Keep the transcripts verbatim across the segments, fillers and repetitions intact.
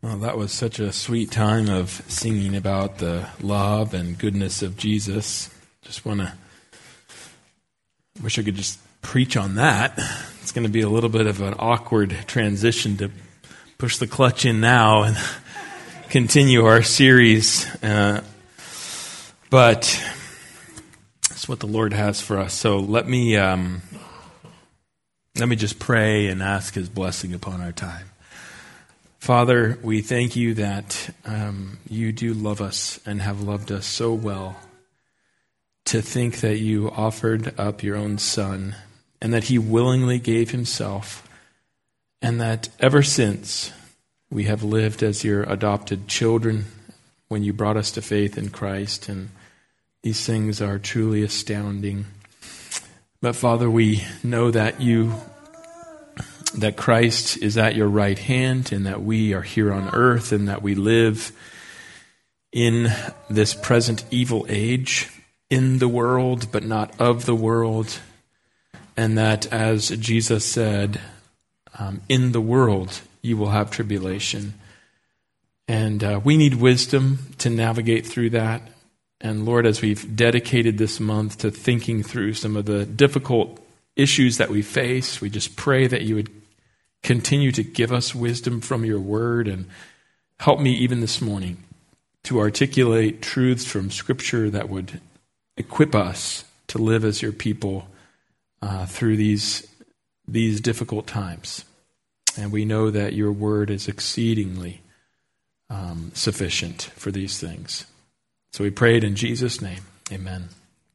Well, that was such a sweet time of singing about the love and goodness of Jesus. Just want to, wish I could just preach on that. It's going to be a little bit of an awkward transition to push the clutch in now and continue our series. Uh, but it's what the Lord has for us. So let me, um, let me just pray and ask His blessing upon our time. Father, we thank you that um, you do love us and have loved us so well. To think that you offered up your own Son and that He willingly gave Himself, and that ever since we have lived as your adopted children when you brought us to faith in Christ, and these things are truly astounding. But Father, we know that you that Christ is at your right hand, and that we are here on earth, and that we live in this present evil age, in the world, but not of the world, and that, as Jesus said, um, in the world you will have tribulation. And uh, we need wisdom to navigate through that. And Lord, as we've dedicated this month to thinking through some of the difficult issues that we face, we just pray that you would continue to give us wisdom from your word, and help me even this morning to articulate truths from Scripture that would equip us to live as your people uh, through these these difficult times. And we know that your word is exceedingly um, sufficient for these things. So we pray it in Jesus' name. Amen.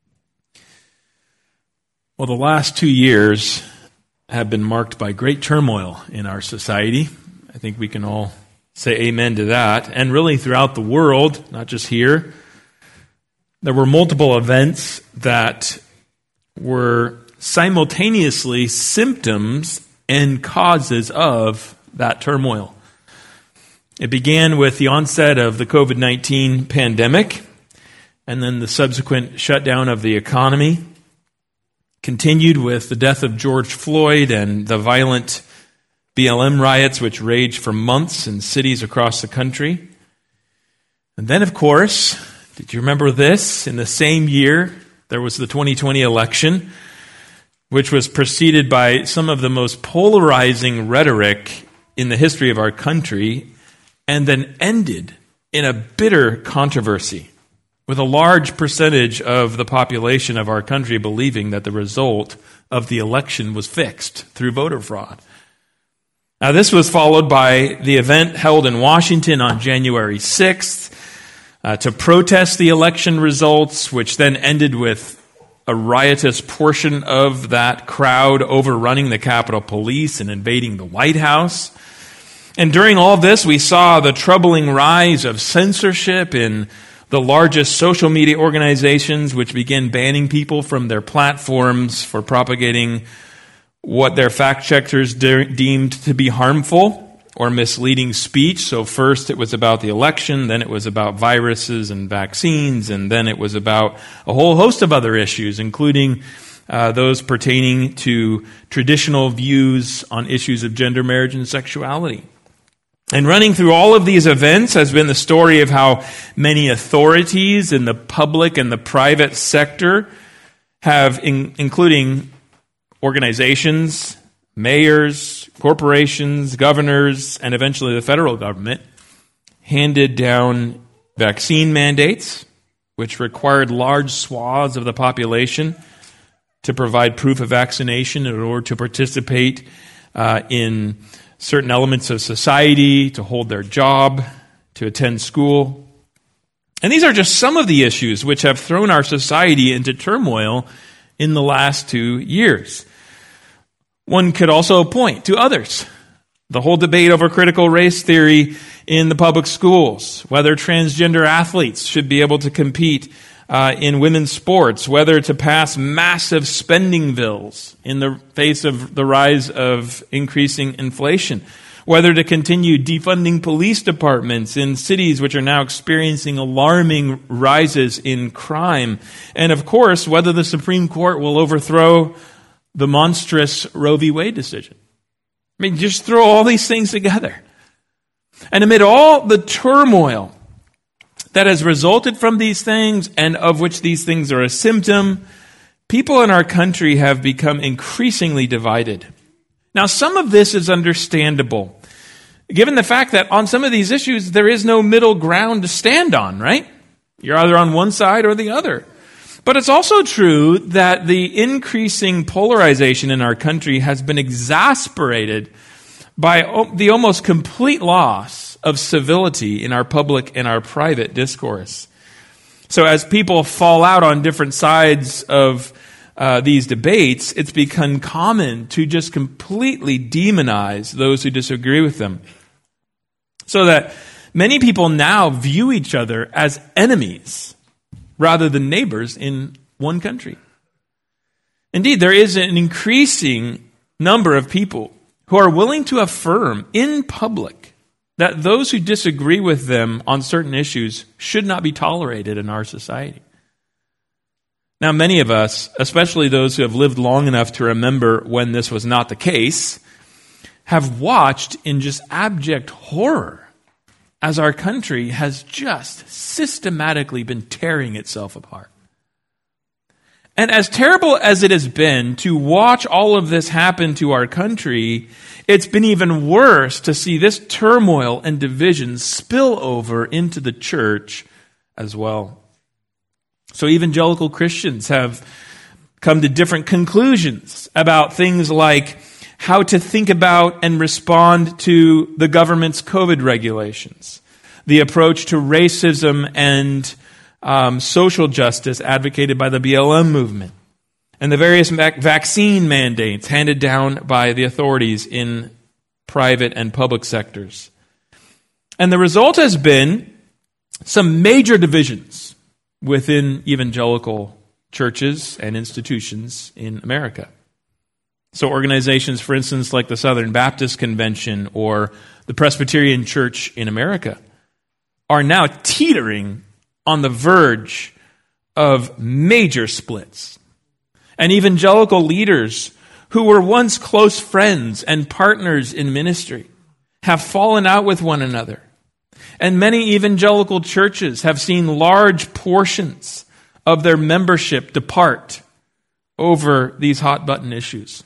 Well, the last two years have been marked by great turmoil in our society. I think we can all say amen to that. And really throughout the world, not just here. There were multiple events that were simultaneously symptoms and causes of that turmoil. It began with the onset of the covid nineteen pandemic, and then the subsequent shutdown of the economy. Continued with the death of George Floyd and the violent B L M riots which raged for months in cities across the country. And then, of course, did you remember this? In the same year, there was the twenty twenty election, which was preceded by some of the most polarizing rhetoric in the history of our country, and then ended in a bitter controversy, with a large percentage of the population of our country believing that the result of the election was fixed through voter fraud. Now, this was followed by the event held in Washington on January sixth uh, to protest the election results, which then ended with a riotous portion of that crowd overrunning the Capitol Police and invading the White House. And during all this, we saw the troubling rise of censorship in the largest social media organizations, which began banning people from their platforms for propagating what their fact checkers de- deemed to be harmful or misleading speech. So first it was about the election, then it was about viruses and vaccines, and then it was about a whole host of other issues, including uh, those pertaining to traditional views on issues of gender, marriage, and sexuality. And running through all of these events has been the story of how many authorities in the public and the private sector have, in, including organizations, mayors, corporations, governors, and eventually the federal government, handed down vaccine mandates, which required large swaths of the population to provide proof of vaccination in order to participate uh, in certain elements of society, to hold their job, to attend school. And these are just some of the issues which have thrown our society into turmoil in the last two years. One could also point to others. The whole debate over critical race theory in the public schools, whether transgender athletes should be able to compete Uh, in women's sports, whether to pass massive spending bills in the face of the rise of increasing inflation, whether to continue defunding police departments in cities which are now experiencing alarming rises in crime, and of course, whether the Supreme Court will overthrow the monstrous Roe v. Wade decision. I mean, just throw all these things together. And amid all the turmoil that has resulted from these things, and of which these things are a symptom, people in our country have become increasingly divided. Now, some of this is understandable, given the fact that on some of these issues, there is no middle ground to stand on, right? You're either on one side or the other. But it's also true that the increasing polarization in our country has been exasperated by the almost complete loss of civility in our public and our private discourse. So as people fall out on different sides of uh, these debates, it's become common to just completely demonize those who disagree with them. So that many people now view each other as enemies rather than neighbors in one country. Indeed, there is an increasing number of people who are willing to affirm in public that those who disagree with them on certain issues should not be tolerated in our society. Now, many of us, especially those who have lived long enough to remember when this was not the case, have watched in just abject horror as our country has just systematically been tearing itself apart. And as terrible as it has been to watch all of this happen to our country, it's been even worse to see this turmoil and division spill over into the church as well. So evangelical Christians have come to different conclusions about things like how to think about and respond to the government's COVID regulations, the approach to racism and um, social justice advocated by the B L M movement, and the various vac- vaccine mandates handed down by the authorities in private and public sectors. And the result has been some major divisions within evangelical churches and institutions in America. So organizations, for instance, like the Southern Baptist Convention or the Presbyterian Church in America are now teetering on the verge of major splits. And evangelical leaders who were once close friends and partners in ministry have fallen out with one another. And many evangelical churches have seen large portions of their membership depart over these hot button issues.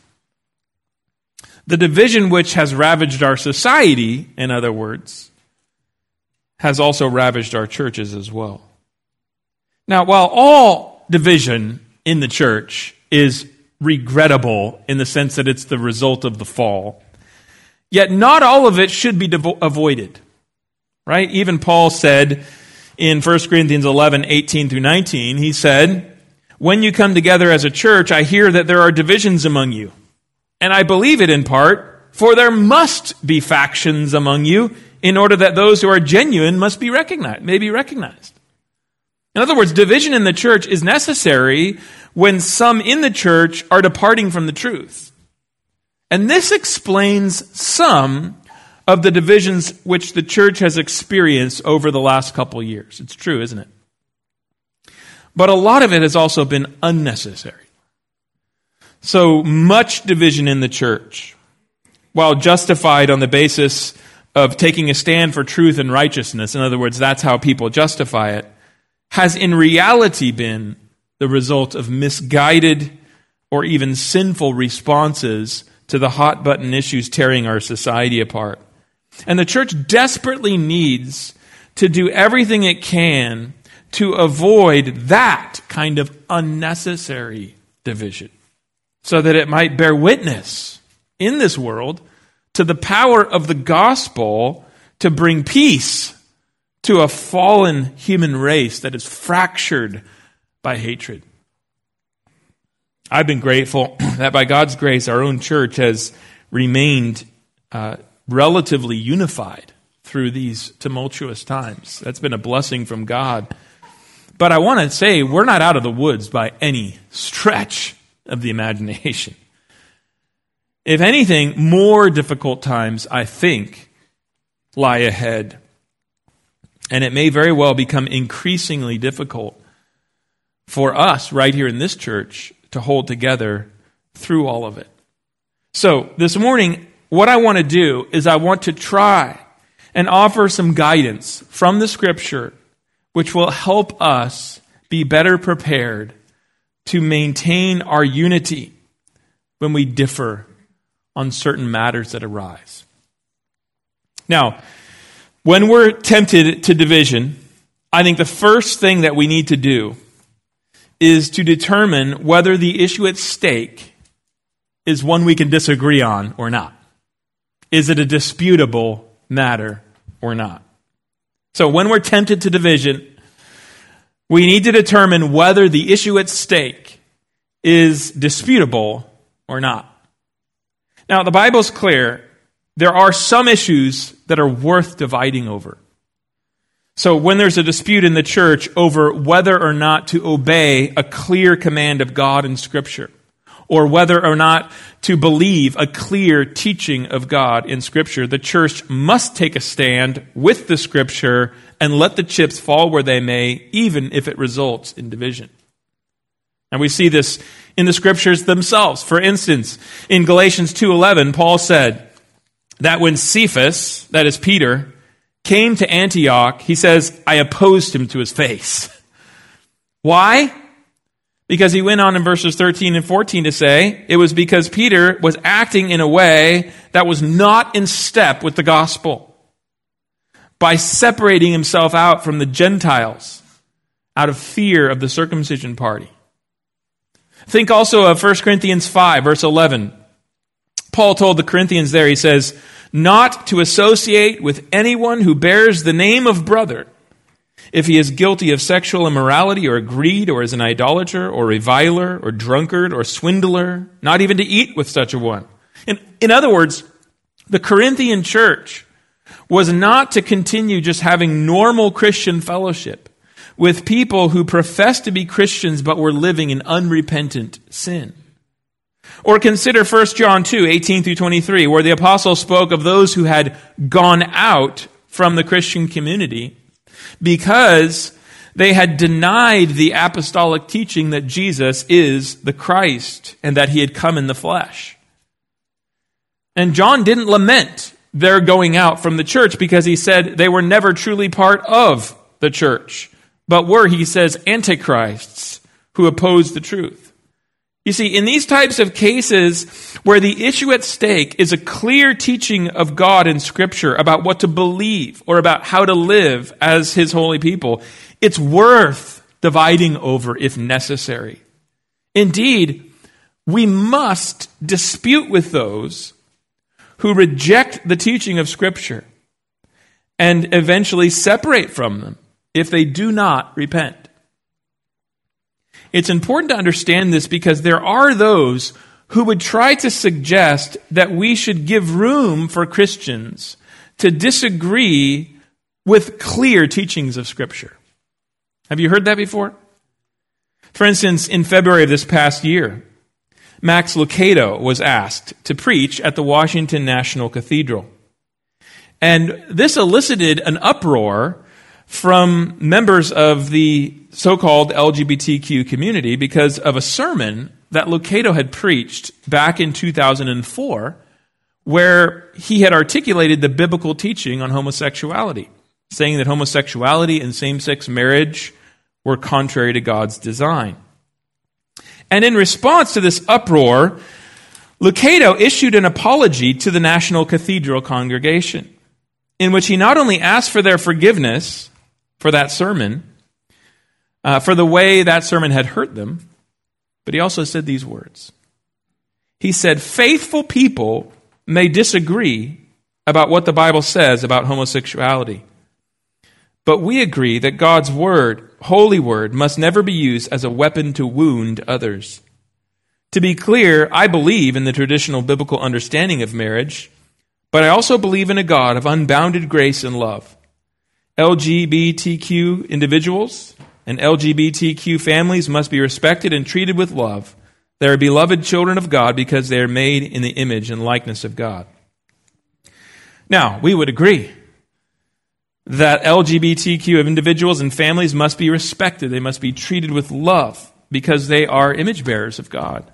The division which has ravaged our society, in other words, has also ravaged our churches as well. Now, while all division in the church is regrettable in the sense that it's the result of the fall, yet not all of it should be devo- avoided. Right? Even Paul said in First Corinthians eleven, eighteen through nineteen, he said, "When you come together as a church, I hear that there are divisions among you. And I believe it in part, for there must be factions among you in order that those who are genuine must be recognized, may be recognized." In other words, division in the church is necessary when some in the church are departing from the truth. And this explains some of the divisions which the church has experienced over the last couple of years. It's true, isn't it? But a lot of it has also been unnecessary. So much division in the church, while justified on the basis of taking a stand for truth and righteousness, in other words, that's how people justify it, has in reality been the result of misguided or even sinful responses to the hot button issues tearing our society apart. And the church desperately needs to do everything it can to avoid that kind of unnecessary division, so that it might bear witness in this world to the power of the gospel to bring peace to a fallen human race that is fractured by hatred. I've been grateful that by God's grace, our own church has remained uh, relatively unified through these tumultuous times. That's been a blessing from God. But I want to say we're not out of the woods by any stretch of the imagination. If anything, more difficult times, I think, lie ahead. And it may very well become increasingly difficult for us right here in this church to hold together through all of it. So this morning, what I want to do is I want to try and offer some guidance from the Scripture which will help us be better prepared to maintain our unity when we differ on certain matters that arise. Now, when we're tempted to division, I think the first thing that we need to do is to determine whether the issue at stake is one we can disagree on or not. Is it a disputable matter or not? So when we're tempted to division, we need to determine whether the issue at stake is disputable or not. Now, the Bible's clear. There are some issues that are worth dividing over. So when there's a dispute in the church over whether or not to obey a clear command of God in Scripture, or whether or not to believe a clear teaching of God in Scripture, the church must take a stand with the Scripture and let the chips fall where they may, even if it results in division. And we see this in the Scriptures themselves. For instance, in Galatians two eleven, Paul said that when Cephas, that is Peter, came to Antioch, he says, I opposed him to his face. Why? Because he went on in verses thirteen and fourteen to say, it was because Peter was acting in a way that was not in step with the gospel, by separating himself out from the Gentiles out of fear of the circumcision party. Think also of First Corinthians five, verse eleven. Paul told the Corinthians there, he says, not to associate with anyone who bears the name of brother, if he is guilty of sexual immorality or greed, or is an idolater, or reviler, or drunkard, or swindler, not even to eat with such a one. In, in other words, the Corinthian church was not to continue just having normal Christian fellowship with people who professed to be Christians but were living in unrepentant sin. Or consider First John two, eighteen through twenty-three, where the apostle spoke of those who had gone out from the Christian community because they had denied the apostolic teaching that Jesus is the Christ and that he had come in the flesh. And John didn't lament their going out from the church because he said they were never truly part of the church, but were, he says, antichrists who opposed the truth. You see, in these types of cases where the issue at stake is a clear teaching of God in Scripture about what to believe or about how to live as his holy people, it's worth dividing over if necessary. Indeed, we must dispute with those who reject the teaching of Scripture and eventually separate from them if they do not repent. It's important to understand this because there are those who would try to suggest that we should give room for Christians to disagree with clear teachings of Scripture. Have you heard that before? For instance, in February of this past year, Max Lucado was asked to preach at the Washington National Cathedral. And this elicited an uproar from members of the so-called L G B T Q community because of a sermon that Lucado had preached back in two thousand four where he had articulated the biblical teaching on homosexuality, saying that homosexuality and same-sex marriage were contrary to God's design. And in response to this uproar, Lucado issued an apology to the National Cathedral congregation, in which he not only asked for their forgiveness for that sermon, uh, for the way that sermon had hurt them, but he also said these words. He said, faithful people may disagree about what the Bible says about homosexuality, but we agree that God's word, holy word, must never be used as a weapon to wound others. To be clear, I believe in the traditional biblical understanding of marriage, but I also believe in a God of unbounded grace and love. L G B T Q individuals and L G B T Q families must be respected and treated with love. They are beloved children of God because they are made in the image and likeness of God. Now, we would agree that L G B T Q individuals and families must be respected. They must be treated with love because they are image bearers of God.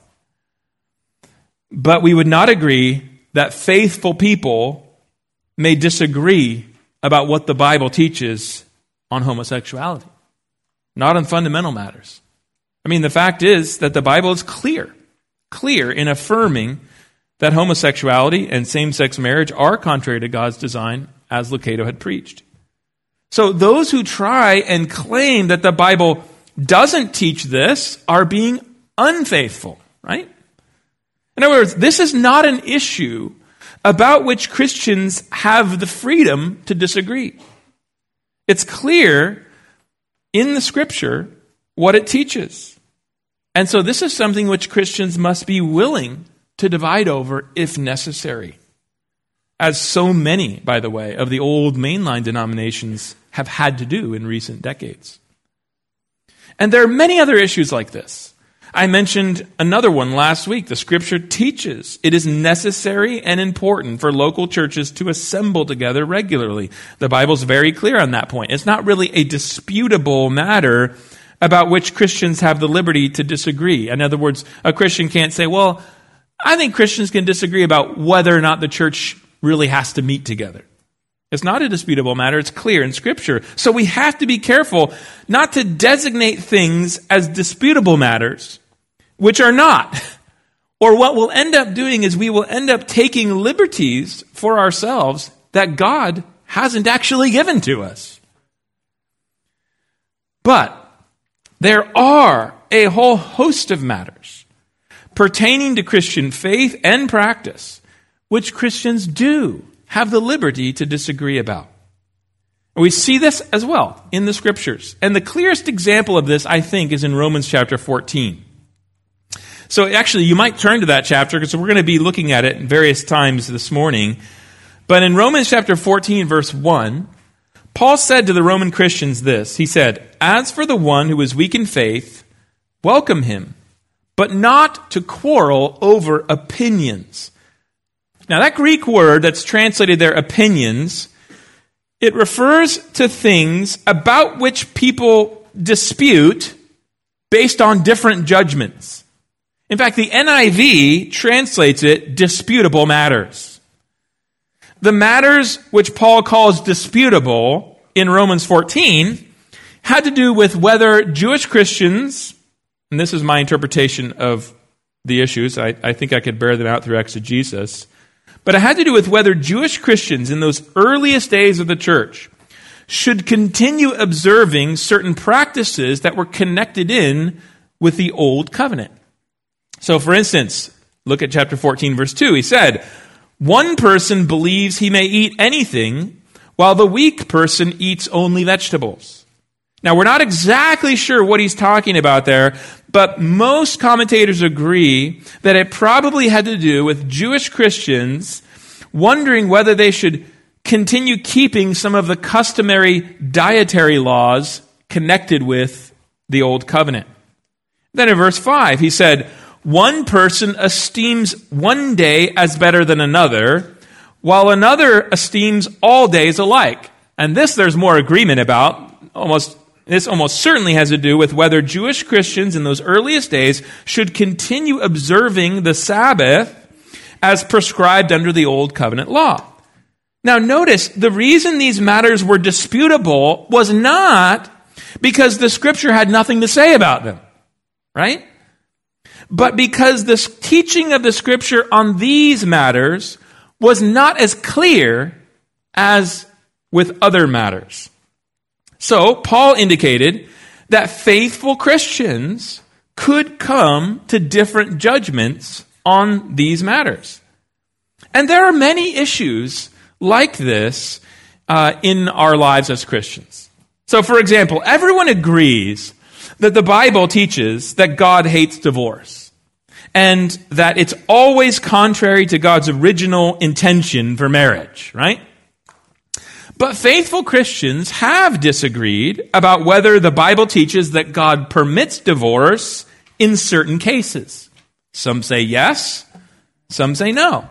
But we would not agree that faithful people may disagree about what the Bible teaches on homosexuality, not on fundamental matters. I mean, the fact is that the Bible is clear, clear in affirming that homosexuality and same-sex marriage are contrary to God's design, as Lucado had preached. So those who try and claim that the Bible doesn't teach this are being unfaithful, right? In other words, this is not an issue about which Christians have the freedom to disagree. It's clear in the Scripture what it teaches. And so this is something which Christians must be willing to divide over if necessary. As so many, by the way, of the old mainline denominations have had to do in recent decades. And there are many other issues like this. I mentioned another one last week. The Scripture teaches it is necessary and important for local churches to assemble together regularly. The Bible's very clear on that point. It's not really a disputable matter about which Christians have the liberty to disagree. In other words, a Christian can't say, well, I think Christians can disagree about whether or not the church really has to meet together. It's not a disputable matter. It's clear in Scripture. So we have to be careful not to designate things as disputable matters, which are not. Or what we'll end up doing is we will end up taking liberties for ourselves that God hasn't actually given to us. But there are a whole host of matters pertaining to Christian faith and practice which Christians do have the liberty to disagree about. And we see this as well in the Scriptures. And the clearest example of this, I think, is in Romans chapter fourteen. So actually, you might turn to that chapter because we're going to be looking at it in various times this morning. But in Romans chapter fourteen, verse one, Paul said to the Roman Christians this. He said, "As for the one who is weak in faith, welcome him, but not to quarrel over opinions." Now that Greek word that's translated there, opinions, it refers to things about which people dispute based on different judgments. In fact, the N I V translates it disputable matters. The matters which Paul calls disputable in Romans fourteen had to do with whether Jewish Christians, and this is my interpretation of the issues, I, I think I could bear them out through exegesis, but it had to do with whether Jewish Christians in those earliest days of the church should continue observing certain practices that were connected in with the Old Covenant. So, for instance, look at chapter fourteen, verse two. He said, "One person believes he may eat anything, while the weak person eats only vegetables." Now, we're not exactly sure what he's talking about there, but most commentators agree that it probably had to do with Jewish Christians wondering whether they should continue keeping some of the customary dietary laws connected with the Old Covenant. Then in verse five, he said, "One person esteems one day as better than another, while another esteems all days alike." And this there's more agreement about. Almost, this almost certainly has to do with whether Jewish Christians in those earliest days should continue observing the Sabbath as prescribed under the Old Covenant law. Now notice, the reason these matters were disputable was not because the Scripture had nothing to say about them, right? But because the teaching of the Scripture on these matters was not as clear as with other matters. So, Paul indicated that faithful Christians could come to different judgments on these matters. And there are many issues like this uh, in our lives as Christians. So, for example, everyone agrees that the Bible teaches that God hates divorce, and that it's always contrary to God's original intention for marriage, right? But faithful Christians have disagreed about whether the Bible teaches that God permits divorce in certain cases. Some say yes, some say no.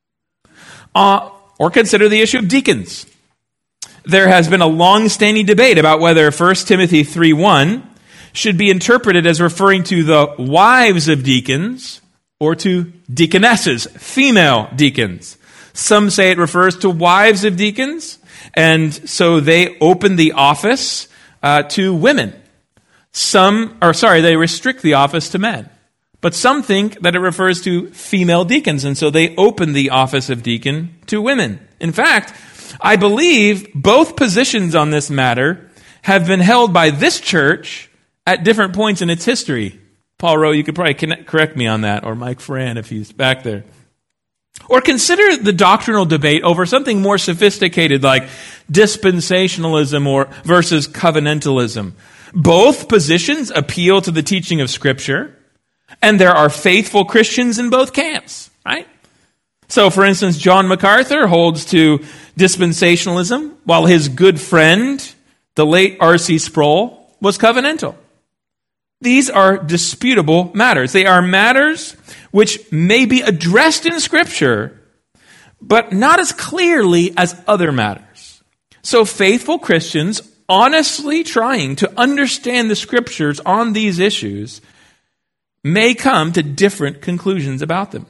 Uh, or consider the issue of deacons. There has been a long-standing debate about whether First Timothy three one should be interpreted as referring to the wives of deacons or to deaconesses, female deacons. Some say it refers to wives of deacons, And so they open the office uh, to women. Some, or sorry, they restrict the office to men. But some think that it refers to female deacons, and so they open the office of deacon to women. In fact, I believe both positions on this matter have been held by this church at different points in its history. Paul Rowe, you could probably connect, correct me on that, or Mike Ferran if he's back there. Or consider the doctrinal debate over something more sophisticated like dispensationalism or versus covenantalism. Both positions appeal to the teaching of Scripture, and there are faithful Christians in both camps, right? So, for instance, John MacArthur holds to dispensationalism, while his good friend, the late R C Sproul, was covenantal. These are disputable matters. They are matters which may be addressed in Scripture, but not as clearly as other matters. So faithful Christians, honestly trying to understand the Scriptures on these issues, may come to different conclusions about them.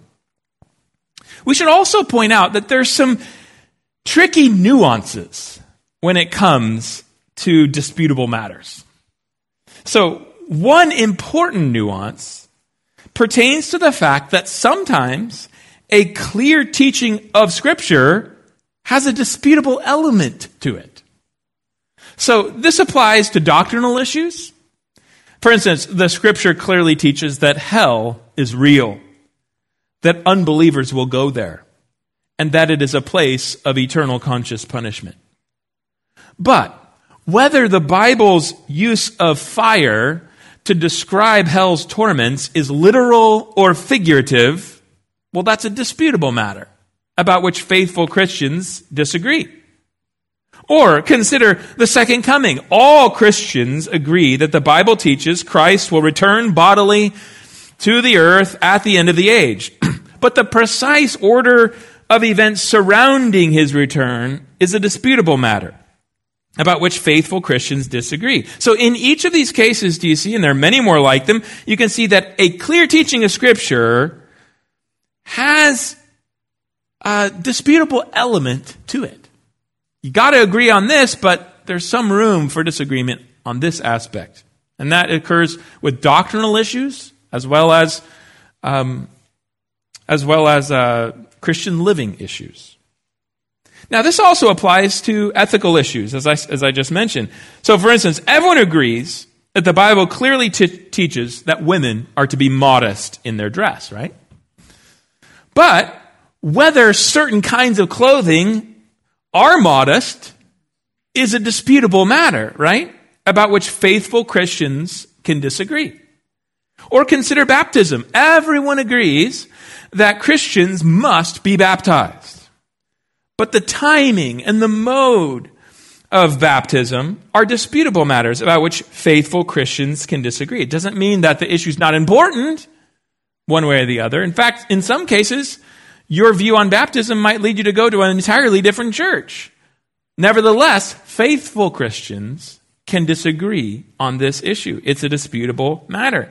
We should also point out that there's some tricky nuances when it comes to disputable matters. So, one important nuance pertains to the fact that sometimes a clear teaching of Scripture has a disputable element to it. So this applies to doctrinal issues. For instance, the Scripture clearly teaches that hell is real, that unbelievers will go there, and that it is a place of eternal conscious punishment. But whether the Bible's use of fire to describe hell's torments is literal or figurative, well, that's a disputable matter about which faithful Christians disagree. Or consider the second coming. All Christians agree that the Bible teaches Christ will return bodily to the earth at the end of the age. But the precise order of events surrounding his return is a disputable matter about which faithful Christians disagree. So in each of these cases, do you see, and there are many more like them, you can see that a clear teaching of Scripture has a disputable element to it. You got to agree on this, but there's some room for disagreement on this aspect. And that occurs with doctrinal issues as well as um, as well as uh, Christian living issues. Now, this also applies to ethical issues, as I, as I just mentioned. So, for instance, everyone agrees that the Bible clearly t- teaches that women are to be modest in their dress, right? But whether certain kinds of clothing are modest is a disputable matter, right? About which faithful Christians can disagree. Or consider baptism. Everyone agrees that Christians must be baptized. But the timing and the mode of baptism are disputable matters about which faithful Christians can disagree. It doesn't mean that the issue is not important one way or the other. In fact, in some cases, your view on baptism might lead you to go to an entirely different church. Nevertheless, faithful Christians can disagree on this issue. It's a disputable matter.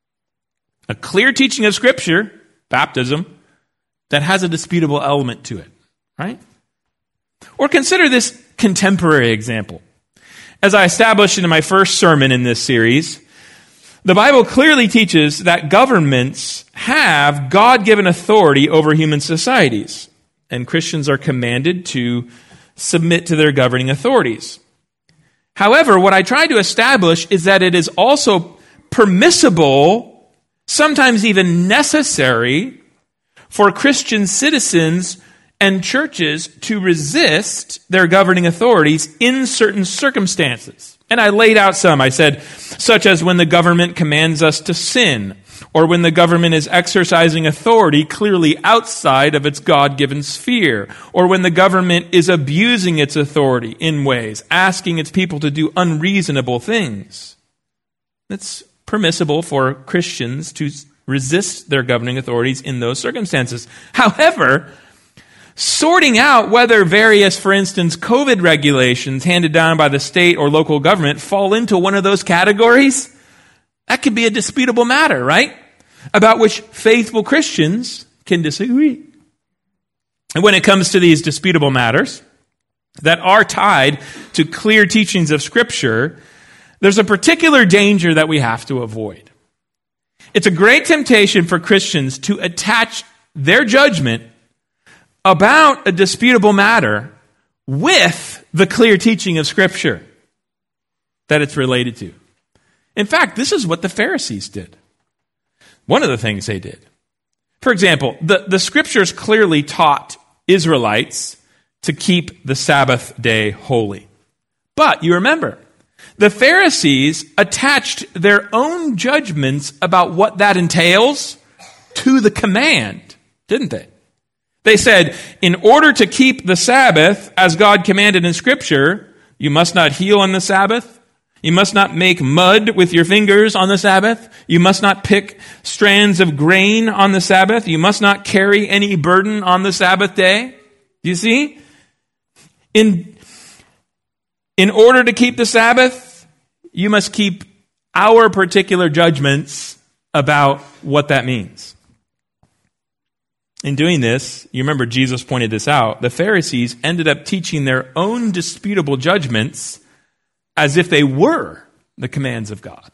A clear teaching of Scripture, baptism, that has a disputable element to it, right? Or consider this contemporary example. As I established in my first sermon in this series, the Bible clearly teaches that governments have God-given authority over human societies, and Christians are commanded to submit to their governing authorities. However, what I tried to establish is that it is also permissible, sometimes even necessary, for Christian citizens and churches to resist their governing authorities in certain circumstances. And I laid out some. I said, such as when the government commands us to sin, or when the government is exercising authority clearly outside of its God-given sphere, or when the government is abusing its authority in ways, asking its people to do unreasonable things. It's permissible for Christians to resist their governing authorities in those circumstances. However, sorting out whether various, for instance, COVID regulations handed down by the state or local government fall into one of those categories, that could be a disputable matter, right? About which faithful Christians can disagree. And when it comes to these disputable matters, that are tied to clear teachings of Scripture, there's a particular danger that we have to avoid. It's a great temptation for Christians to attach their judgment about a disputable matter with the clear teaching of Scripture that it's related to. In fact, this is what the Pharisees did. One of the things they did. For example, the, the Scriptures clearly taught Israelites to keep the Sabbath day holy. But you remember, the Pharisees attached their own judgments about what that entails to the command, didn't they? They said, in order to keep the Sabbath as God commanded in Scripture, you must not heal on the Sabbath. You must not make mud with your fingers on the Sabbath. You must not pick strands of grain on the Sabbath. You must not carry any burden on the Sabbath day. Do you see? In, in order to keep the Sabbath, you must keep our particular judgments about what that means. In doing this, you remember Jesus pointed this out, the Pharisees ended up teaching their own disputable judgments as if they were the commands of God.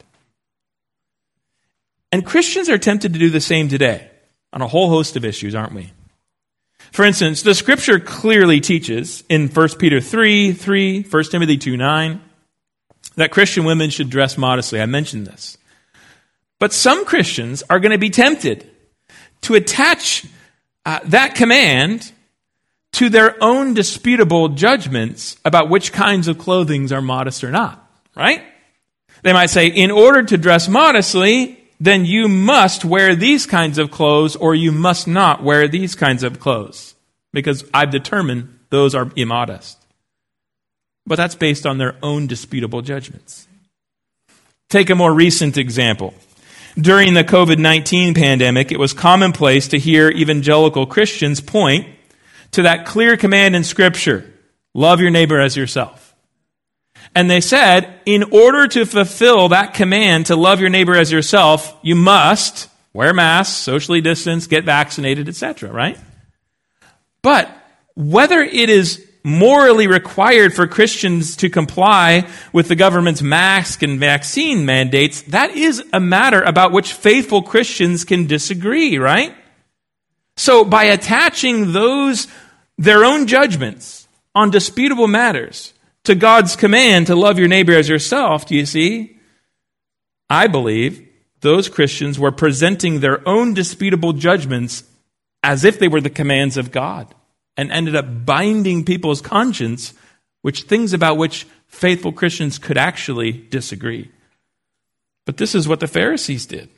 And Christians are tempted to do the same today on a whole host of issues, aren't we? For instance, the Scripture clearly teaches in First Peter three, three, First Timothy two, nine, that Christian women should dress modestly. I mentioned this. But some Christians are going to be tempted to attach uh, that command to their own disputable judgments about which kinds of clothing are modest or not, right? They might say, in order to dress modestly, then you must wear these kinds of clothes or you must not wear these kinds of clothes because I've determined those are immodest. But that's based on their own disputable judgments. Take a more recent example. During the covid nineteen pandemic, it was commonplace to hear evangelical Christians point to that clear command in Scripture, love your neighbor as yourself. And they said, in order to fulfill that command to love your neighbor as yourself, you must wear masks, socially distance, get vaccinated, et cetera, right? But whether it is morally required for Christians to comply with the government's mask and vaccine mandates, that is a matter about which faithful Christians can disagree, right? So by attaching those, their own judgments on disputable matters to God's command to love your neighbor as yourself, do you see? I believe those Christians were presenting their own disputable judgments as if they were the commands of God and ended up binding people's conscience, which things about which faithful Christians could actually disagree. But this is what the Pharisees did.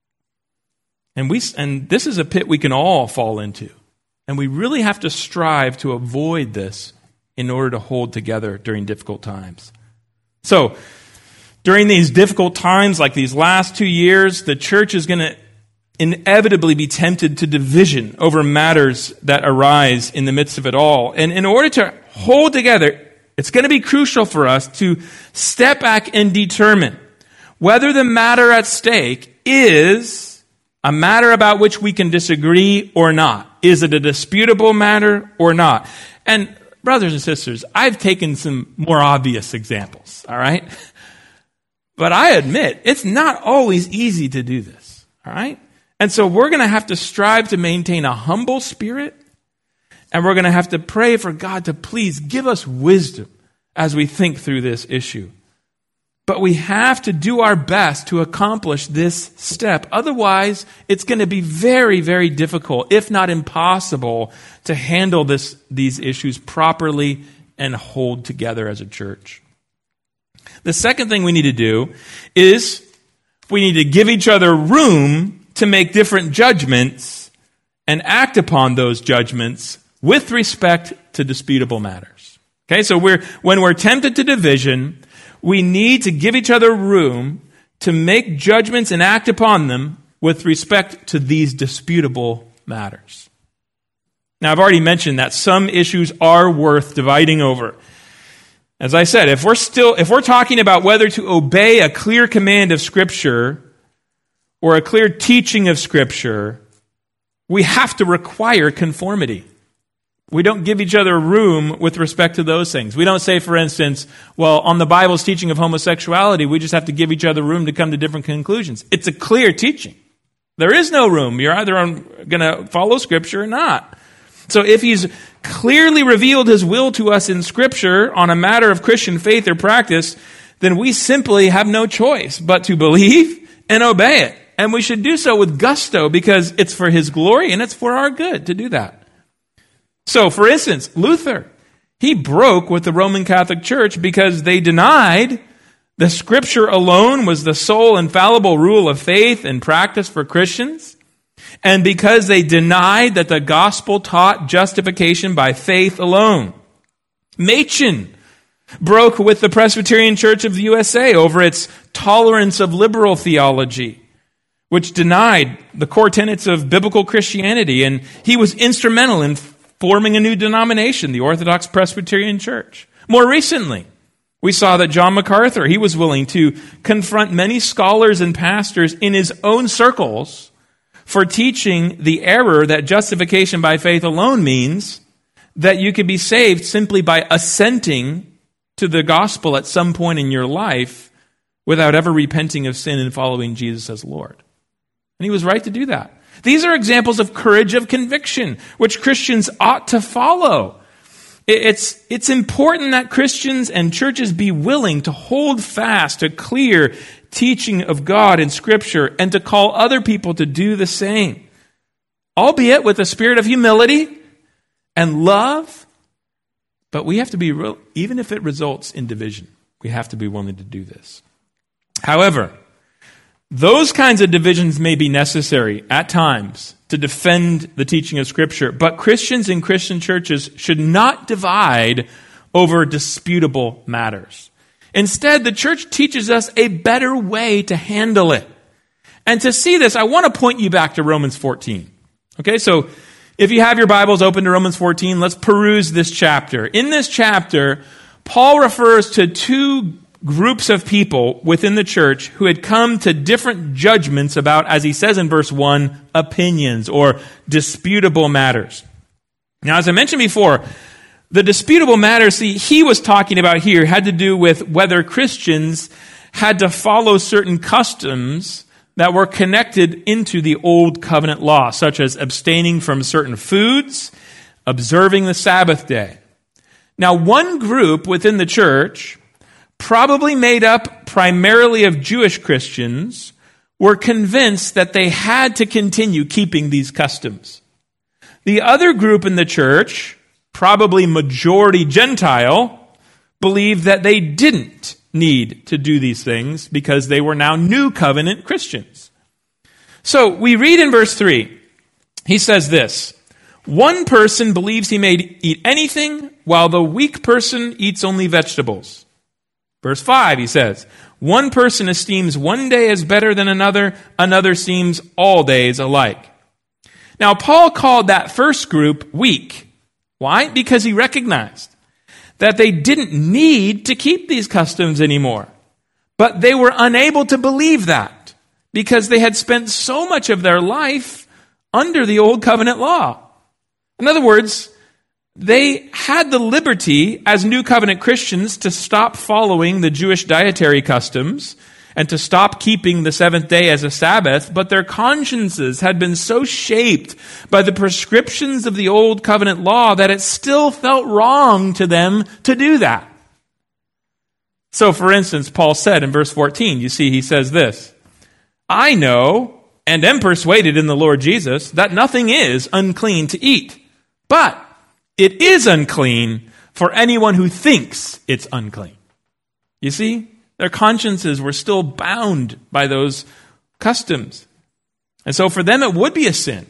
And we and this is a pit we can all fall into. And we really have to strive to avoid this in order to hold together during difficult times. So, during these difficult times like these last two years, the church is going to inevitably be tempted to division over matters that arise in the midst of it all. And in order to hold together, it's going to be crucial for us to step back and determine whether the matter at stake is a matter about which we can disagree or not. Is it a disputable matter or not? And brothers and sisters, I've taken some more obvious examples, all right? But I admit, it's not always easy to do this, all right? And so we're going to have to strive to maintain a humble spirit, and we're going to have to pray for God to please give us wisdom as we think through this issue. But we have to do our best to accomplish this step. Otherwise, it's going to be very, very difficult, if not impossible, to handle this, these issues properly and hold together as a church. The second thing we need to do is we need to give each other room to make different judgments and act upon those judgments with respect to disputable matters. Okay, so we're when we're tempted to division, we need to give each other room to make judgments and act upon them with respect to these disputable matters. Now, I've already mentioned that some issues are worth dividing over. As I said, if we're still, if we're talking about whether to obey a clear command of Scripture or a clear teaching of Scripture, we have to require conformity. We don't give each other room with respect to those things. We don't say, for instance, well, on the Bible's teaching of homosexuality, we just have to give each other room to come to different conclusions. It's a clear teaching. There is no room. You're either going to follow Scripture or not. So if he's clearly revealed his will to us in Scripture on a matter of Christian faith or practice, then we simply have no choice but to believe and obey it. And we should do so with gusto because it's for his glory and it's for our good to do that. So, for instance, Luther, he broke with the Roman Catholic Church because they denied the Scripture alone was the sole infallible rule of faith and practice for Christians, and because they denied that the gospel taught justification by faith alone. Machen broke with the Presbyterian Church of the U S A over its tolerance of liberal theology, which denied the core tenets of biblical Christianity, and he was instrumental in forming a new denomination, the Orthodox Presbyterian Church. More recently, we saw that John MacArthur, he was willing to confront many scholars and pastors in his own circles for teaching the error that justification by faith alone means that you can be saved simply by assenting to the gospel at some point in your life without ever repenting of sin and following Jesus as Lord. And he was right to do that. These are examples of courage of conviction, which Christians ought to follow. It's, it's important that Christians and churches be willing to hold fast to clear teaching of God in Scripture and to call other people to do the same, albeit with a spirit of humility and love. But we have to be real, even if it results in division, we have to be willing to do this. However, those kinds of divisions may be necessary at times to defend the teaching of Scripture, but Christians in Christian churches should not divide over disputable matters. Instead, the church teaches us a better way to handle it. And to see this, I want to point you back to Romans fourteen. Okay, so if you have your Bibles open to Romans fourteen, let's peruse this chapter. In this chapter, Paul refers to two groups of people within the church who had come to different judgments about, as he says in verse one, opinions or disputable matters. Now, as I mentioned before, the disputable matters see, he was talking about here had to do with whether Christians had to follow certain customs that were connected into the old covenant law, such as abstaining from certain foods, observing the Sabbath day. Now, one group within the church, probably made up primarily of Jewish Christians, were convinced that they had to continue keeping these customs. The other group in the church, probably majority Gentile, believed that they didn't need to do these things because they were now new covenant Christians. So we read in verse three, he says this, one person believes he may eat anything, while the weak person eats only vegetables. Verse five, he says, one person esteems one day as better than another, another seems all days alike. Now, Paul called that first group weak. Why? Because he recognized that they didn't need to keep these customs anymore. But they were unable to believe that because they had spent so much of their life under the old covenant law. In other words, they had the liberty as new covenant Christians to stop following the Jewish dietary customs and to stop keeping the seventh day as a Sabbath, but their consciences had been so shaped by the prescriptions of the old covenant law that it still felt wrong to them to do that. So, for instance, Paul said in verse fourteen, you see, he says this, I know and am persuaded in the Lord Jesus that nothing is unclean to eat, but it is unclean for anyone who thinks it's unclean. You see, their consciences were still bound by those customs. And so for them, it would be a sin.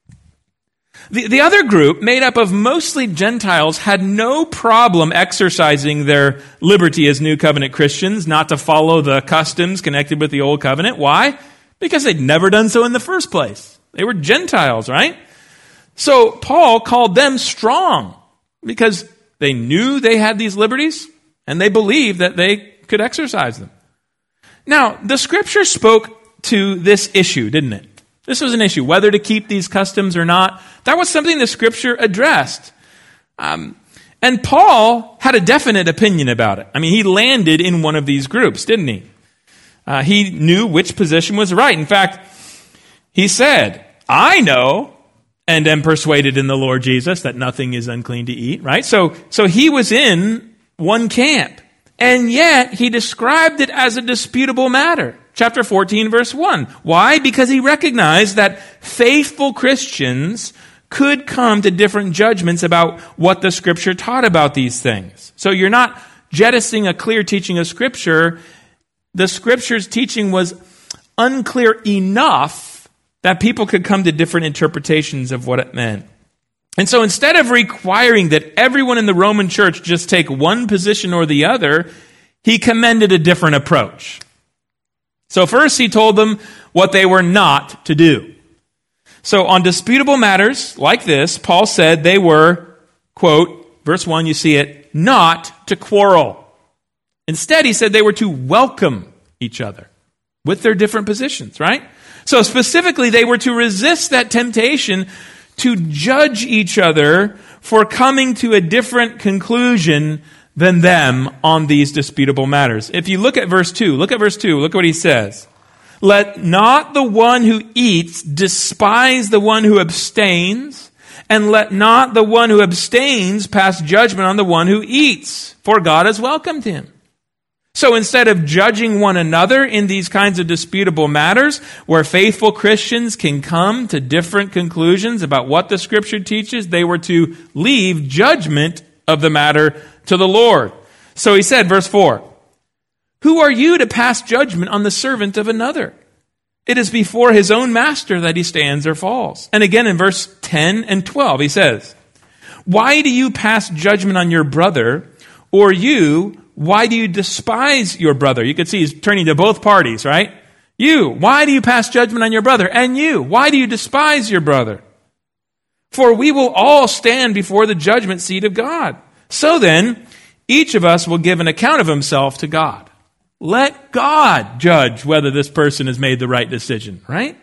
The, the other group, made up of mostly Gentiles, had no problem exercising their liberty as new covenant Christians, not to follow the customs connected with the old covenant. Why? Because they'd never done so in the first place. They were Gentiles, right? So Paul called them strong because they knew they had these liberties and they believed that they could exercise them. Now, the scripture spoke to this issue, didn't it? This was an issue, whether to keep these customs or not. That was something the scripture addressed. Um, and Paul had a definite opinion about it. I mean, he landed in one of these groups, didn't he? Uh, he knew which position was right. In fact, he said, I know and am persuaded in the Lord Jesus that nothing is unclean to eat, right? So, so he was in one camp. And yet, he described it as a disputable matter. Chapter fourteen, verse one. Why? Because he recognized that faithful Christians could come to different judgments about what the Scripture taught about these things. So you're not jettisoning a clear teaching of Scripture. The Scripture's teaching was unclear enough that people could come to different interpretations of what it meant. And so instead of requiring that everyone in the Roman church just take one position or the other, he commended a different approach. So first he told them what they were not to do. So on disputable matters like this, Paul said they were, quote, verse one, you see it, not to quarrel. Instead, he said they were to welcome each other with their different positions, right? So specifically, they were to resist that temptation to judge each other for coming to a different conclusion than them on these disputable matters. If you look at verse two, look at verse two, look what he says. Let not the one who eats despise the one who abstains, and let not the one who abstains pass judgment on the one who eats, for God has welcomed him. So instead of judging one another in these kinds of disputable matters, where faithful Christians can come to different conclusions about what the Scripture teaches, they were to leave judgment of the matter to the Lord. So he said, verse four, who are you to pass judgment on the servant of another? It is before his own master that he stands or falls. And again in verse ten and twelve, he says, why do you pass judgment on your brother, or you, why do you despise your brother? You could see he's turning to both parties, right? You, why do you pass judgment on your brother? And you, why do you despise your brother? For we will all stand before the judgment seat of God. So then, each of us will give an account of himself to God. Let God judge whether this person has made the right decision, right?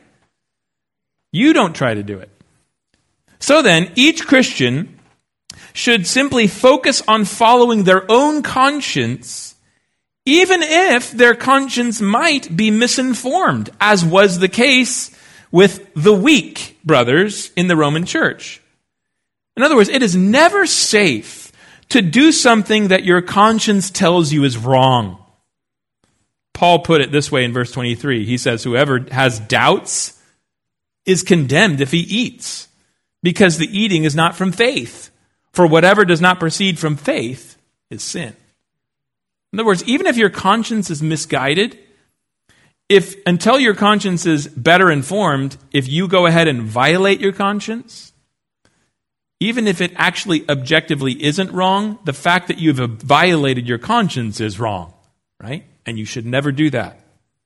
You don't try to do it. So then, each Christian should simply focus on following their own conscience, even if their conscience might be misinformed, as was the case with the weak brothers in the Roman church. In other words, it is never safe to do something that your conscience tells you is wrong. Paul put it this way in verse twenty-three. He says, whoever has doubts is condemned if he eats, because the eating is not from faith. For whatever does not proceed from faith is sin. In other words, even if your conscience is misguided, if until your conscience is better informed, if you go ahead and violate your conscience, even if it actually objectively isn't wrong, the fact that you've violated your conscience is wrong, right? And you should never do that.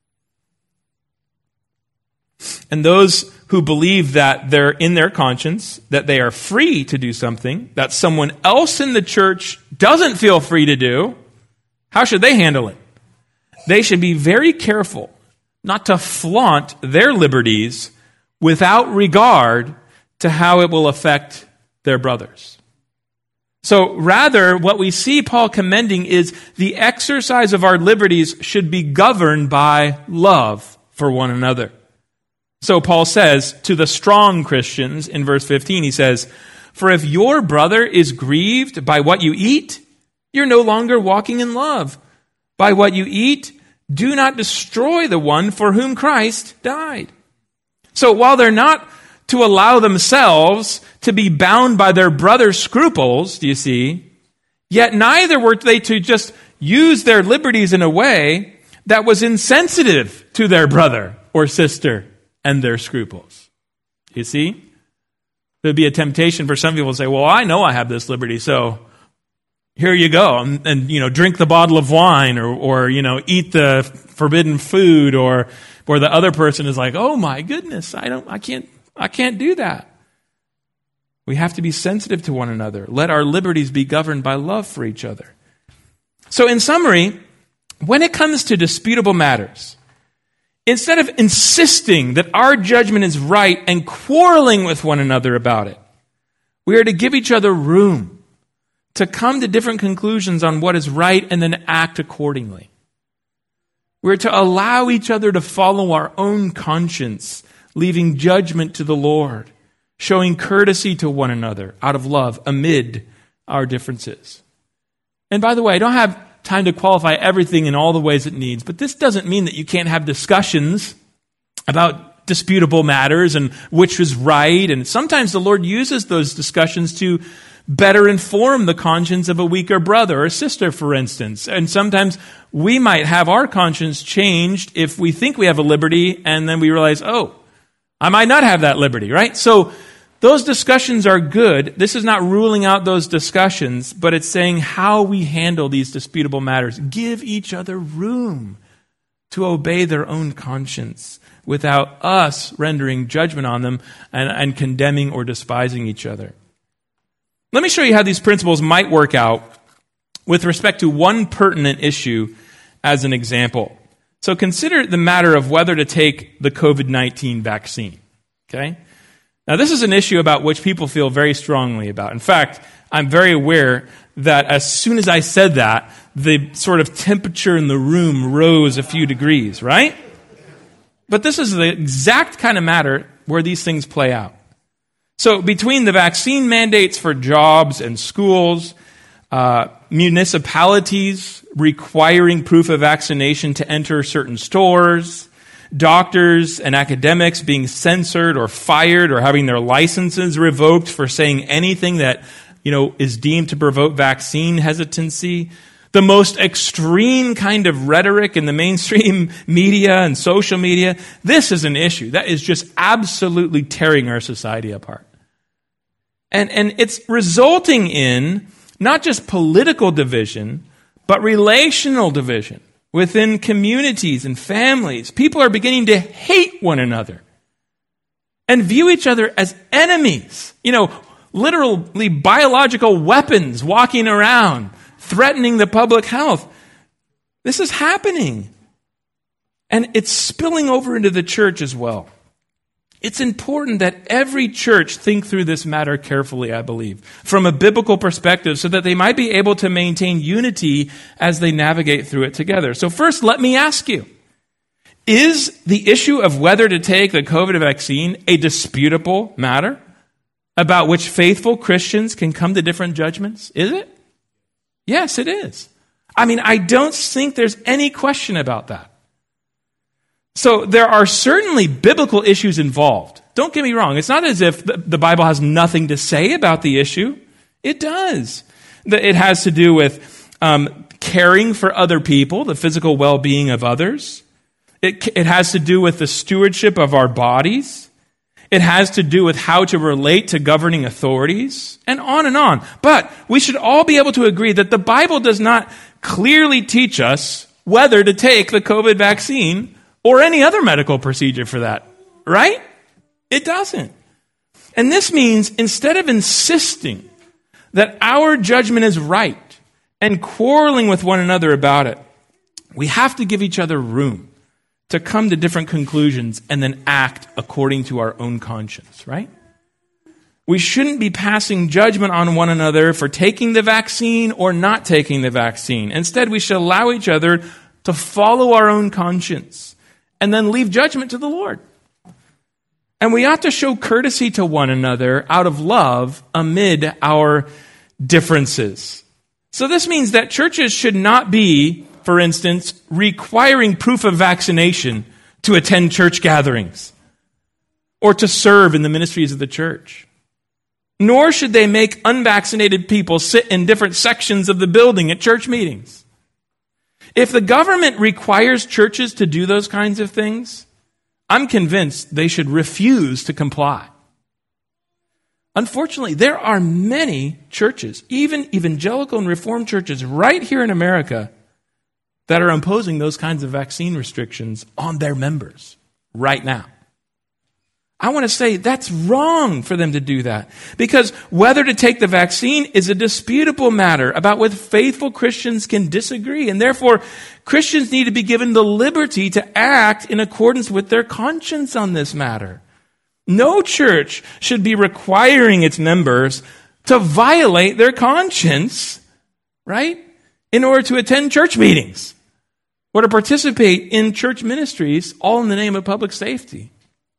And those who believe that they're in their conscience, that they are free to do something that someone else in the church doesn't feel free to do, how should they handle it? They should be very careful not to flaunt their liberties without regard to how it will affect their brothers. So rather, what we see Paul commending is the exercise of our liberties should be governed by love for one another. So Paul says to the strong Christians in verse fifteen, he says, for if your brother is grieved by what you eat, you're no longer walking in love. By what you eat, do not destroy the one for whom Christ died. So while they're not to allow themselves to be bound by their brother's scruples, do you see, yet neither were they to just use their liberties in a way that was insensitive to their brother or sister and their scruples. You see? There'd be a temptation for some people to say, well, I know I have this liberty, so here you go. And, and you know, drink the bottle of wine or, or, you know, eat the forbidden food, or, or the other person is like, oh my goodness, I don't, I can't, I can't do that. We have to be sensitive to one another. Let our liberties be governed by love for each other. So in summary, when it comes to disputable matters, instead of insisting that our judgment is right and quarreling with one another about it, we are to give each other room to come to different conclusions on what is right and then act accordingly. We're to allow each other to follow our own conscience, leaving judgment to the Lord, showing courtesy to one another out of love amid our differences. And by the way, I don't have time to qualify everything in all the ways it needs, but this doesn't mean that you can't have discussions about disputable matters and which is right. And sometimes the Lord uses those discussions to better inform the conscience of a weaker brother or sister, for instance. And sometimes we might have our conscience changed if we think we have a liberty and then we realize, oh, I might not have that liberty, right? So those discussions are good. This is not ruling out those discussions, but it's saying how we handle these disputable matters. Give each other room to obey their own conscience without us rendering judgment on them and, and condemning or despising each other. Let me show you how these principles might work out with respect to one pertinent issue as an example. So consider the matter of whether to take the covid nineteen vaccine. Okay? Now this is an issue about which people feel very strongly about. In fact, I'm very aware that as soon as I said that, the sort of temperature in the room rose a few degrees, right? But this is the exact kind of matter where these things play out. So between the vaccine mandates for jobs and schools, uh, municipalities requiring proof of vaccination to enter certain stores, doctors and academics being censored or fired or having their licenses revoked for saying anything that, you know, is deemed to provoke vaccine hesitancy, the most extreme kind of rhetoric in the mainstream media and social media, this is an issue that is just absolutely tearing our society apart. And, and it's resulting in not just political division, but relational division within communities and families. People are beginning to hate one another and view each other as enemies. You know, literally biological weapons walking around, threatening the public health. This is happening. And it's spilling over into the church as well. It's important that every church think through this matter carefully, I believe, from a biblical perspective, so that they might be able to maintain unity as they navigate through it together. So first, let me ask you, is the issue of whether to take the COVID vaccine a disputable matter about which faithful Christians can come to different judgments? Is it? Yes, it is. I mean, I don't think there's any question about that. So there are certainly biblical issues involved. Don't get me wrong. It's not as if the Bible has nothing to say about the issue. It does. It has to do with um, caring for other people, the physical well-being of others. It, it has to do with the stewardship of our bodies. It has to do with how to relate to governing authorities, and on and on. But we should all be able to agree that the Bible does not clearly teach us whether to take the COVID vaccine or any other medical procedure for that, right? It doesn't. And this means instead of insisting that our judgment is right and quarreling with one another about it, we have to give each other room to come to different conclusions and then act according to our own conscience, right? We shouldn't be passing judgment on one another for taking the vaccine or not taking the vaccine. Instead, we should allow each other to follow our own conscience and then leave judgment to the Lord. And we ought to show courtesy to one another out of love amid our differences. So this means that churches should not be, for instance, requiring proof of vaccination to attend church gatherings or to serve in the ministries of the church. Nor should they make unvaccinated people sit in different sections of the building at church meetings. If the government requires churches to do those kinds of things, I'm convinced they should refuse to comply. Unfortunately, there are many churches, even evangelical and reformed churches right here in America, that are imposing those kinds of vaccine restrictions on their members right now. I want to say that's wrong for them to do that, because whether to take the vaccine is a disputable matter about which faithful Christians can disagree, and therefore Christians need to be given the liberty to act in accordance with their conscience on this matter. No church should be requiring its members to violate their conscience, right, in order to attend church meetings or to participate in church ministries, all in the name of public safety.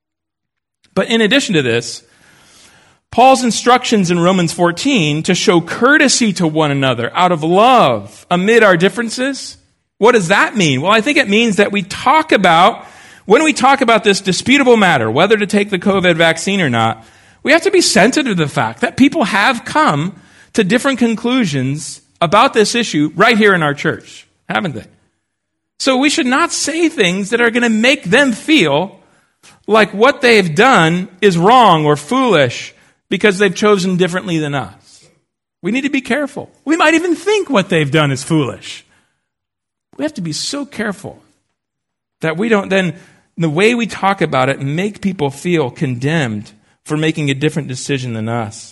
But in addition to this, Paul's instructions in Romans fourteen to show courtesy to one another out of love amid our differences, what does that mean? Well, I think it means that we talk about, when we talk about this disputable matter, whether to take the COVID vaccine or not, we have to be sensitive to the fact that people have come to different conclusions about this issue right here in our church, haven't they? So we should not say things that are going to make them feel like what they've done is wrong or foolish because they've chosen differently than us. We need to be careful. We might even think what they've done is foolish. We have to be so careful that we don't then, the way we talk about it, make people feel condemned for making a different decision than us.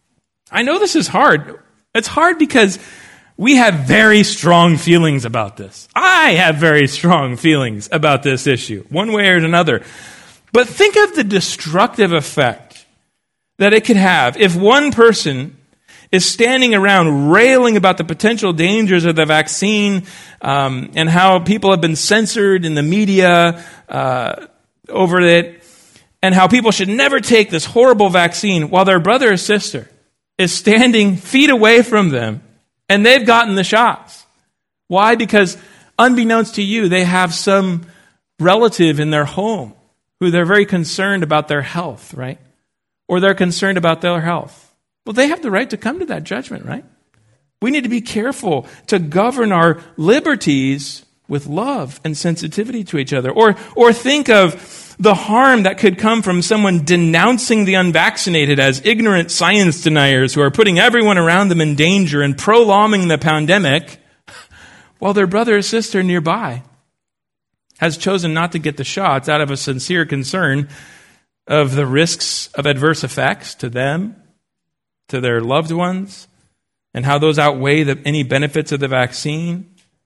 I know this is hard. It's hard because we have very strong feelings about this. I have very strong feelings about this issue, one way or another. But think of the destructive effect that it could have if one person is standing around railing about the potential dangers of the vaccine um, and how people have been censored in the media uh, over it, and how people should never take this horrible vaccine while their brother or sister is standing feet away from them and they've gotten the shots. Why? Because unbeknownst to you, they have some relative in their home who they're very concerned about their health, right? Or they're concerned about their health. Well, they have the right to come to that judgment, right? We need to be careful to govern our liberties with love and sensitivity to each other. Or, or think of the harm that could come from someone denouncing the unvaccinated as ignorant science deniers who are putting everyone around them in danger and prolonging the pandemic, while their brother or sister nearby has chosen not to get the shots out of a sincere concern of the risks of adverse effects to them, to their loved ones, and how those outweigh the, any benefits of the vaccine,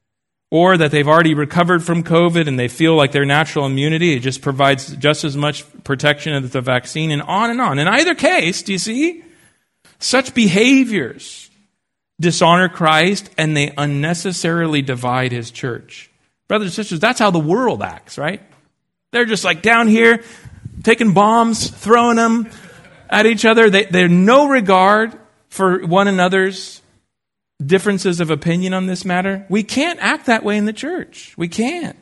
or that they've already recovered from COVID and they feel like their natural immunity, it just provides just as much protection as the vaccine, and on and on. In either case, do you see? Such behaviors dishonor Christ and they unnecessarily divide his church. Brothers and sisters, that's how the world acts, right? They're just like down here, taking bombs, throwing them at each other. They, they're no regard for one another's differences of opinion on this matter. We can't act that way in the church. We can't.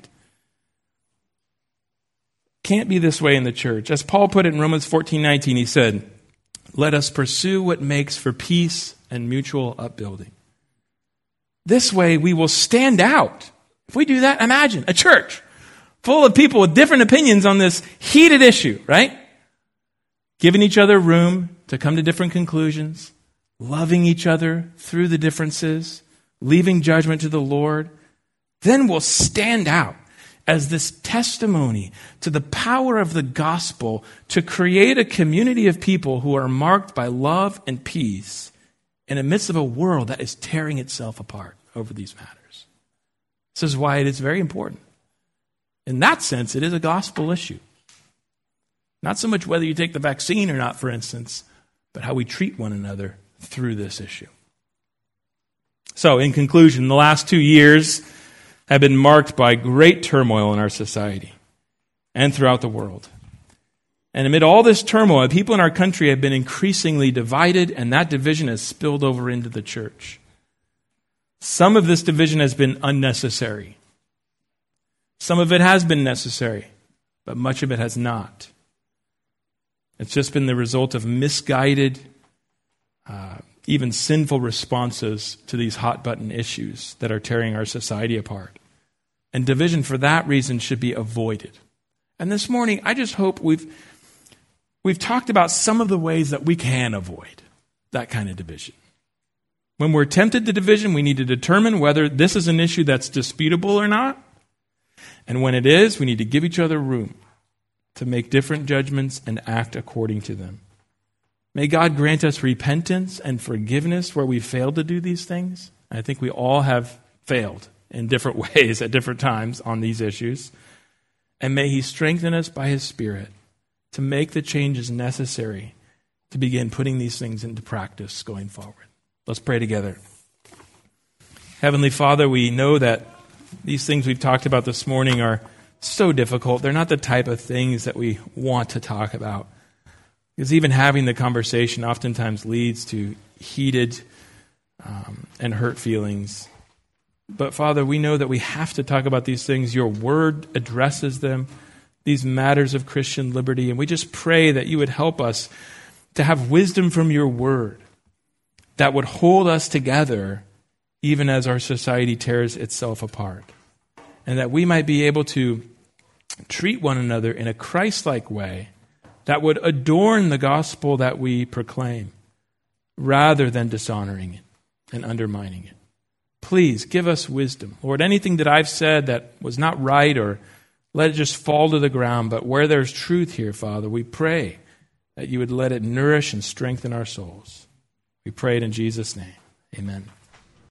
Can't be this way in the church. As Paul put it in Romans fourteen nineteen, he said, "Let us pursue what makes for peace and mutual upbuilding." This way we will stand out. If we do that, imagine a church full of people with different opinions on this heated issue, right? Giving each other room to come to different conclusions, loving each other through the differences, leaving judgment to the Lord. Then we'll stand out as this testimony to the power of the gospel to create a community of people who are marked by love and peace in the midst of a world that is tearing itself apart over these matters. This is why it is very important. In that sense, it is a gospel issue. Not so much whether you take the vaccine or not, for instance, but how we treat one another through this issue. So, in conclusion, the last two years have been marked by great turmoil in our society and throughout the world. And amid all this turmoil, people in our country have been increasingly divided, and that division has spilled over into the church. Some of this division has been unnecessary. Some of it has been necessary, but much of it has not. It's just been the result of misguided, uh, even sinful responses to these hot-button issues that are tearing our society apart. And division for that reason should be avoided. And this morning, I just hope we've we've talked about some of the ways that we can avoid that kind of division. When we're tempted to division, we need to determine whether this is an issue that's disputable or not. And when it is, we need to give each other room to make different judgments and act according to them. May God grant us repentance and forgiveness where we failed to do these things. I think we all have failed in different ways at different times on these issues. And may He strengthen us by His Spirit to make the changes necessary to begin putting these things into practice going forward. Let's pray together. Heavenly Father, we know that these things we've talked about this morning are so difficult. They're not the type of things that we want to talk about. Because even having the conversation oftentimes leads to heated um, and hurt feelings. But Father, we know that we have to talk about these things. Your word addresses them, these matters of Christian liberty. And we just pray that you would help us to have wisdom from your word that would hold us together even as our society tears itself apart. And that we might be able to treat one another in a Christ-like way that would adorn the gospel that we proclaim rather than dishonoring it and undermining it. Please give us wisdom. Lord, anything that I've said that was not right, or let it just fall to the ground, but where there's truth here, Father, we pray that you would let it nourish and strengthen our souls. We pray it in Jesus' name. Amen.